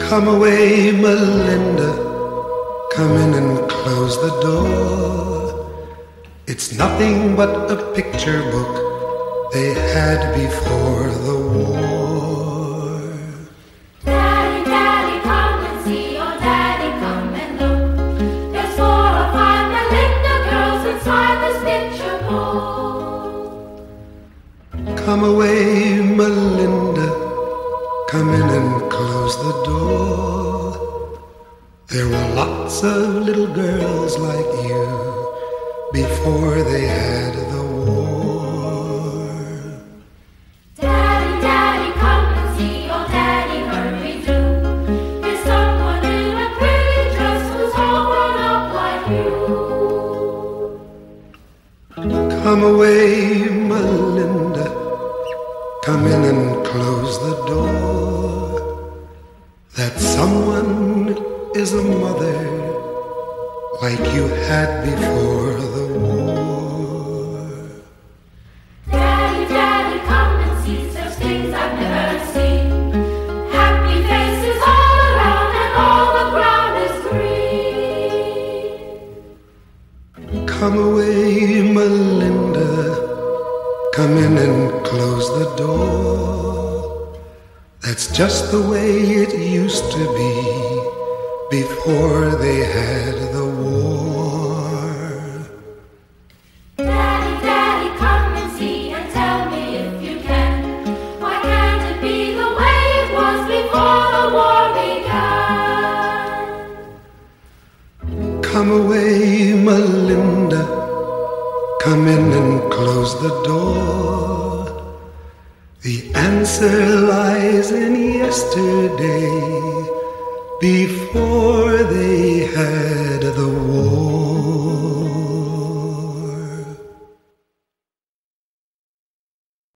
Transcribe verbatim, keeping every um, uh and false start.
Come away, Melinda, come in and close the door. It's nothing but a picture book they had before the war. Daddy, Daddy, come and see your daddy, come and look. There's four or five Melinda girls inside this picture book. Come away, Melinda, come in and close the door. There were lots of little girls like you before they had the war. Daddy, Daddy, come and see your daddy, hurry do. There's someone in a pretty dress who's all grown up like you. Come away, Melinda, come in and close the door. That someone is a mother like you had before the war. Daddy, Daddy, come and see such things I've never seen. Happy faces all around and all the ground is green. Come away, Melinda, come in and close the door. That's just the way it used to be before they had the war. Daddy, Daddy, come and see and tell me if you can. Why can't it be the way it was before the war began? Come away, Melinda, come in and close the door. The answer lies in yesterday, before they had